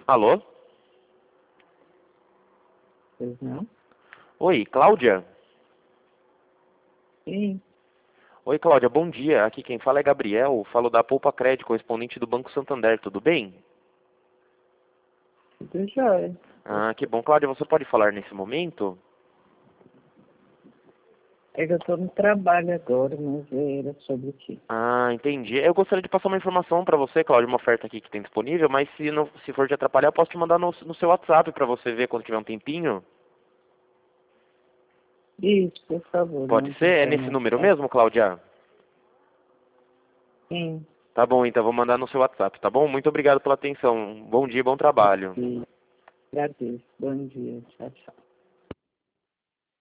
Alô? Pois não? Oi, Cláudia? Sim, Oi, Cláudia, bom dia. Aqui quem fala é Gabriel, falo da Poupa Crédito, correspondente do Banco Santander, tudo bem? tudo jóia. Ah, que bom. Cláudia, você pode falar nesse momento? É que eu estou no trabalho agora, mas era sobre o quê? Ah, entendi. Eu gostaria de passar uma informação para você, Cláudia, uma oferta aqui que tem disponível, mas se for te atrapalhar, eu posso te mandar no seu WhatsApp para você ver quando tiver um tempinho. Isso, por favor, Pode mande ser? É então nesse no número WhatsApp. mesmo, Cláudia? Sim, Tá bom, então vou mandar no seu WhatsApp, tá bom? Muito obrigado pela atenção. Bom dia, bom trabalho. e agradeço. Bom dia, tchau, tchau.